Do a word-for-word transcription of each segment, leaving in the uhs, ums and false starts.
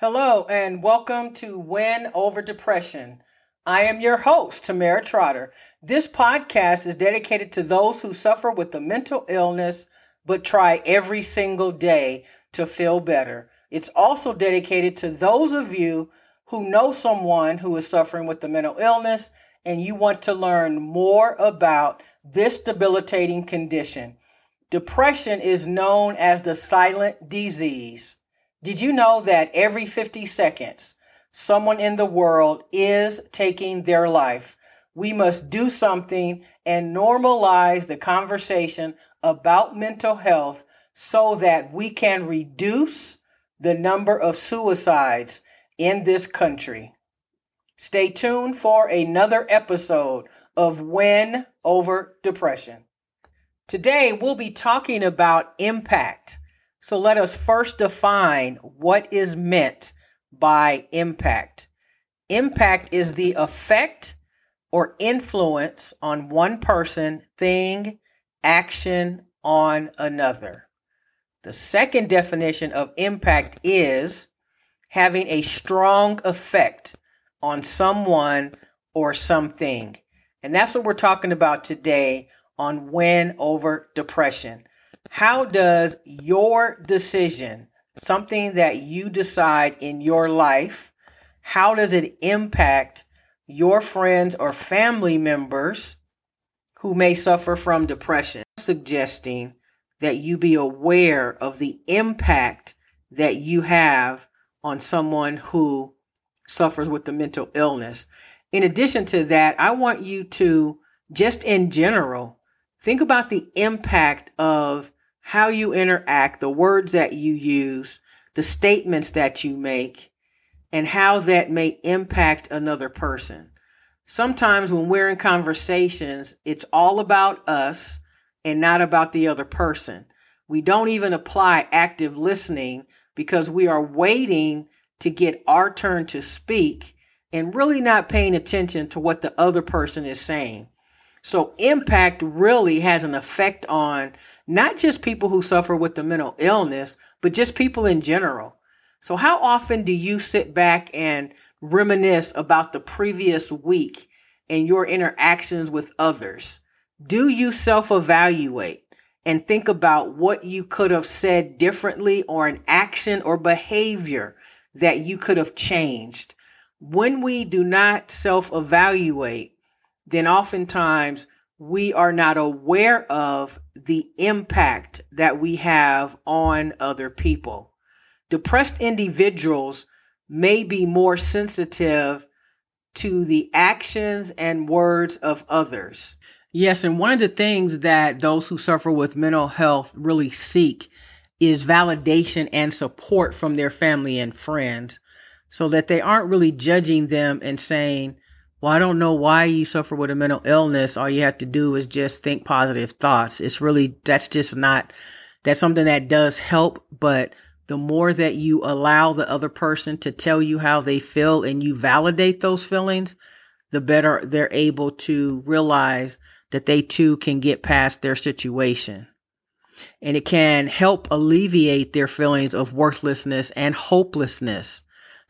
Hello and welcome to Win Over Depression. I am your host, Tamara Trotter. This podcast is dedicated to those who suffer with a mental illness but try every single day to feel better. It's also dedicated to those of you who know someone who is suffering with a mental illness and you want to learn more about this debilitating condition. Depression is known as the silent disease. Did you know that every fifty seconds, someone in the world is taking their life? We must do something and normalize the conversation about mental health so that we can reduce the number of suicides in this country. Stay tuned for another episode of Win Over Depression. Today, we'll be talking about impact. So let us first define what is meant by impact. Impact is the effect or influence on one person, thing, action on another. The second definition of impact is having a strong effect on someone or something. And that's what we're talking about today on Win Over Depression. How does your decision, something that you decide in your life, how does it impact your friends or family members who may suffer from depression? Suggesting that you be aware of the impact that you have on someone who suffers with the mental illness. In addition to that, I want you to, just in general, think about the impact of how you interact, the words that you use, the statements that you make, and how that may impact another person. Sometimes when we're in conversations, it's all about us and not about the other person. We don't even apply active listening because we are waiting to get our turn to speak and really not paying attention to what the other person is saying. So impact really has an effect on not just people who suffer with the mental illness, but just people in general. So how often do you sit back and reminisce about the previous week and your interactions with others? Do you self-evaluate and think about what you could have said differently or an action or behavior that you could have changed? When we do not self-evaluate, then oftentimes we are not aware of the impact that we have on other people. Depressed individuals may be more sensitive to the actions and words of others. Yes, and one of the things that those who suffer with mental health really seek is validation and support from their family and friends, so that they aren't really judging them and saying, well, I don't know why you suffer with a mental illness. All you have to do is just think positive thoughts. It's really, that's just not, that's something that does help. But the more that you allow the other person to tell you how they feel and you validate those feelings, the better they're able to realize that they too can get past their situation. And it can help alleviate their feelings of worthlessness and hopelessness.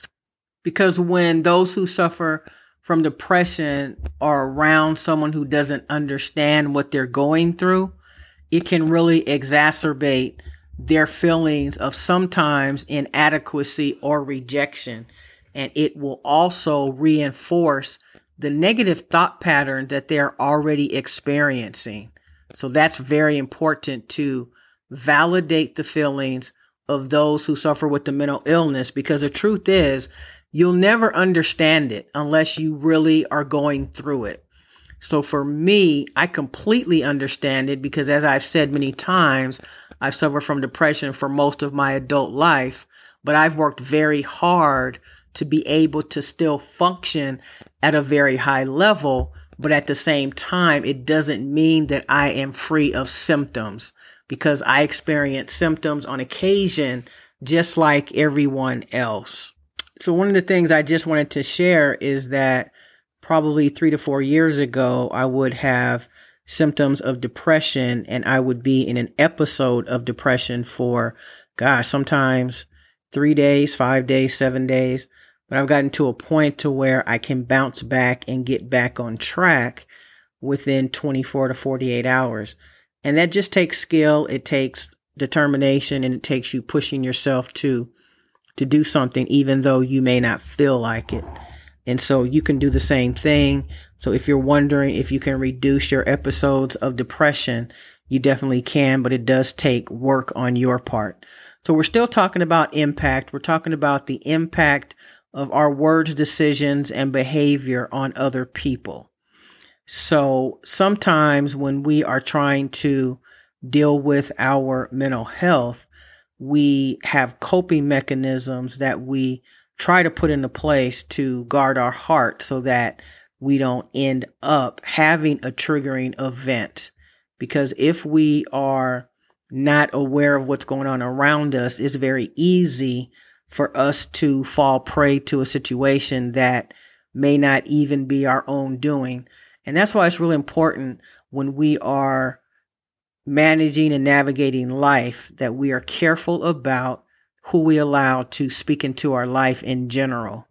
Because when those who suffer from depression are around someone who doesn't understand what they're going through, it can really exacerbate their feelings of sometimes inadequacy or rejection. And it will also reinforce the negative thought pattern that they're already experiencing. So that's very important to validate the feelings of those who suffer with the mental illness, because the truth is, you'll never understand it unless you really are going through it. So for me, I completely understand it because, as I've said many times, I've suffered from depression for most of my adult life, but I've worked very hard to be able to still function at a very high level. But at the same time, it doesn't mean that I am free of symptoms, because I experience symptoms on occasion, just like everyone else. So one of the things I just wanted to share is that probably three to four years ago, I would have symptoms of depression and I would be in an episode of depression for, gosh, sometimes three days, five days, seven days, but I've gotten to a point to where I can bounce back and get back on track within twenty-four to forty-eight hours. And that just takes skill. It takes determination, and it takes you pushing yourself to, to do something, even though you may not feel like it. And so you can do the same thing. So if you're wondering if you can reduce your episodes of depression, you definitely can, but it does take work on your part. So we're still talking about impact. We're talking about the impact of our words, decisions, and behavior on other people. So sometimes when we are trying to deal with our mental health, we have coping mechanisms that we try to put into place to guard our heart so that we don't end up having a triggering event. Because if we are not aware of what's going on around us, it's very easy for us to fall prey to a situation that may not even be our own doing. And that's why it's really important when we are managing and navigating life that we are careful about who we allow to speak into our life in general.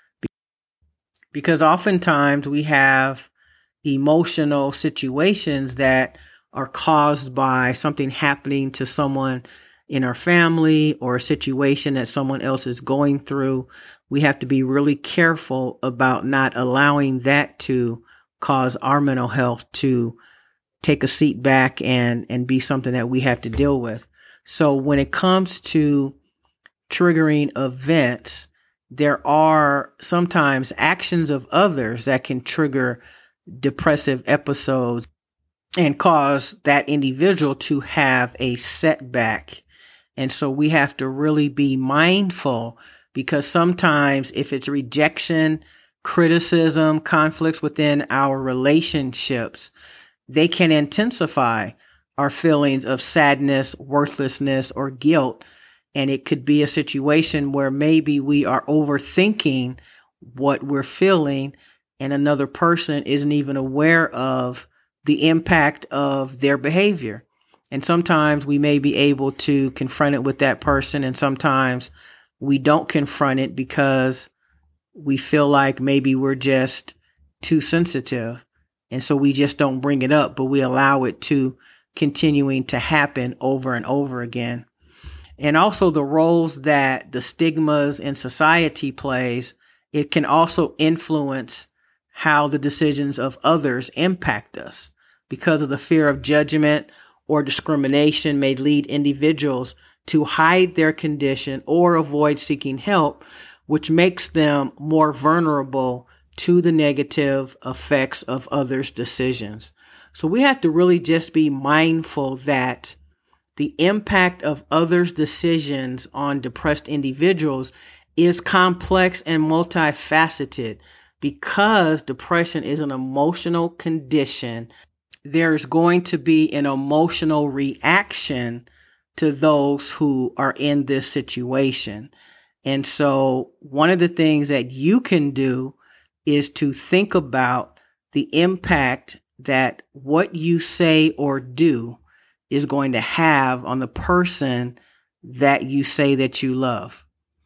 Because oftentimes we have emotional situations that are caused by something happening to someone in our family or a situation that someone else is going through. We have to be really careful about not allowing that to cause our mental health to take a seat back and, and be something that we have to deal with. So when it comes to triggering events, there are sometimes actions of others that can trigger depressive episodes and cause that individual to have a setback. And so we have to really be mindful, because sometimes if it's rejection, criticism, conflicts within our relationships, they can intensify our feelings of sadness, worthlessness, or guilt. And it could be a situation where maybe we are overthinking what we're feeling, and another person isn't even aware of the impact of their behavior. And sometimes we may be able to confront it with that person, and sometimes we don't confront it because we feel like maybe we're just too sensitive. And so we just don't bring it up, but we allow it to continuing to happen over and over again. And also the roles that the stigmas in society plays, it can also influence how the decisions of others impact us, because of the fear of judgment or discrimination may lead individuals to hide their condition or avoid seeking help, which makes them more vulnerable to the negative effects of others' decisions. So we have to really just be mindful that the impact of others' decisions on depressed individuals is complex and multifaceted. Because depression is an emotional condition, there's going to be an emotional reaction to those who are in this situation. And so one of the things that you can do is to think about the impact that what you say or do is going to have on the person that you say that you love.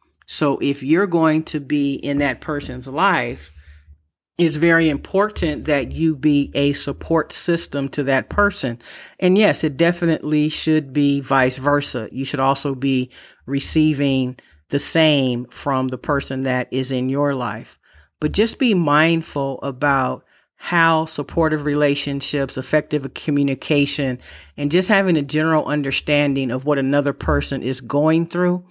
So if you're going to be in that person's life, it's very important that you be a support system to that person. And yes, it definitely should be vice versa. You should also be receiving the same from the person that is in your life. But just be mindful about how supportive relationships, effective communication, and just having a general understanding of what another person is going through,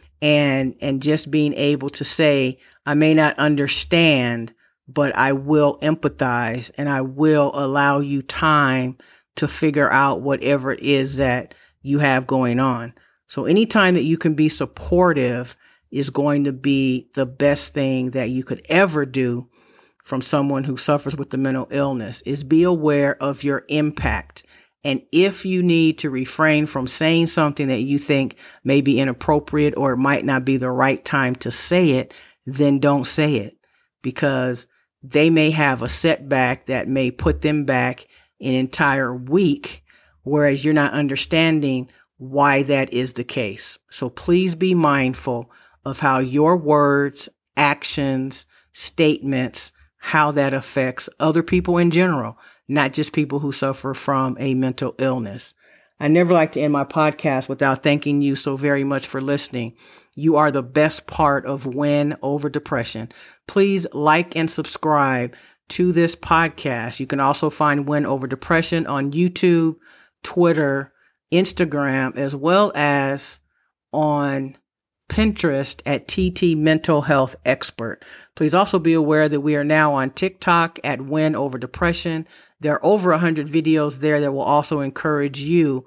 and, and just being able to say, I may not understand, but I will empathize, and I will allow you time to figure out whatever it is that you have going on. So anytime that you can be supportive is going to be the best thing that you could ever do from someone who suffers with the mental illness. Is be aware of your impact. And if you need to refrain from saying something that you think may be inappropriate or it might not be the right time to say it, then don't say it, because they may have a setback that may put them back an entire week, whereas you're not understanding why that is the case. So please be mindful of how your words, actions, statements, how that affects other people in general, not just people who suffer from a mental illness. I never like to end my podcast without thanking you so very much for listening. You are the best part of Win Over Depression. Please like and subscribe to this podcast. You can also find Win Over Depression on YouTube, Twitter, Instagram, as well as on Pinterest at T T Mental Health Expert. Please also be aware that we are now on TikTok at Win Over Depression. There are over one hundred videos there that will also encourage you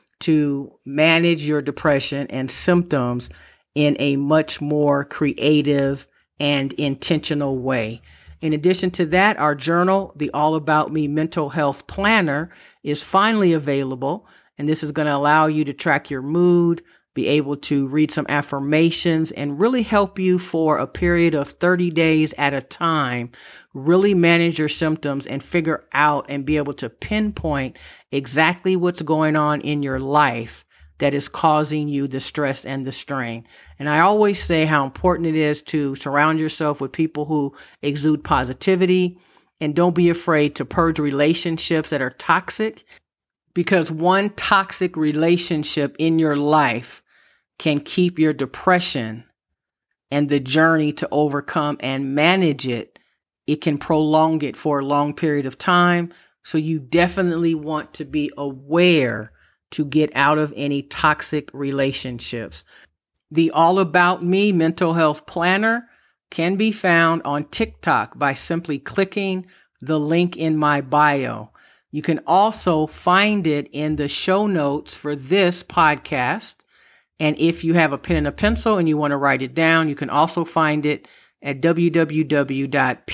to manage your depression and symptoms in a much more creative and intentional way. In addition to that, our journal, the All About Me Mental Health Planner, is finally available. And this is going to allow you to track your mood, be able to read some affirmations, and really help you for a period of thirty days at a time, really manage your symptoms and figure out and be able to pinpoint exactly what's going on in your life that is causing you the stress and the strain. And I always say how important it is to surround yourself with people who exude positivity, and don't be afraid to purge relationships that are toxic, because one toxic relationship in your life can keep your depression and the journey to overcome and manage it. It can prolong it for a long period of time. So you definitely want to be aware to get out of any toxic relationships. The All About Me Mental Health Planner can be found on TikTok by simply clicking the link in my bio. You can also find it in the show notes for this podcast. And if you have a pen and a pencil and you want to write it down, you can also find it at w w w dot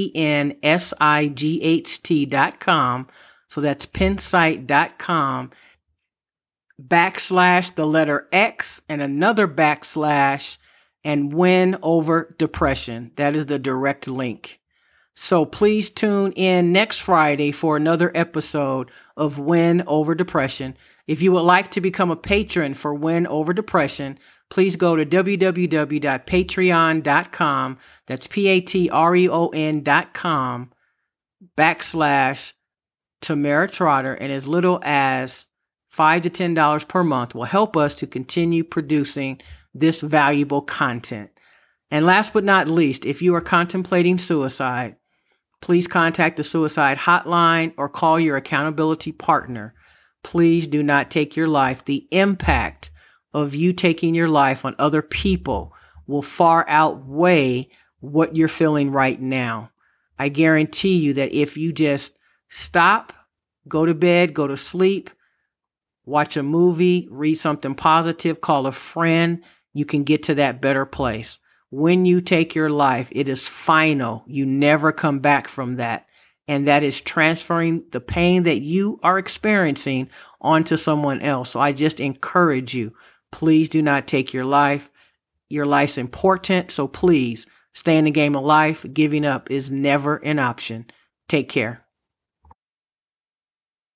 pensight dot com. So that's pensight dot com backslash the letter X and another backslash and Win Over Depression. That is the direct link. So please tune in next Friday for another episode of Win Over Depression. If you would like to become a patron for Win Over Depression, please go to w w w dot patreon dot com. That's P A T R E O N dot com backslash Tamara Trotter. And as little as five to ten dollars per month will help us to continue producing this valuable content. And last but not least, if you are contemplating suicide, please contact the suicide hotline or call your accountability partner. Please do not take your life. The impact of you taking your life on other people will far outweigh what you're feeling right now. I guarantee you that if you just stop, go to bed, go to sleep, watch a movie, read something positive, call a friend, you can get to that better place. When you take your life, it is final. You never come back from that. And that is transferring the pain that you are experiencing onto someone else. So I just encourage you, please do not take your life. Your life's important. So please stay in the game of life. Giving up is never an option. Take care.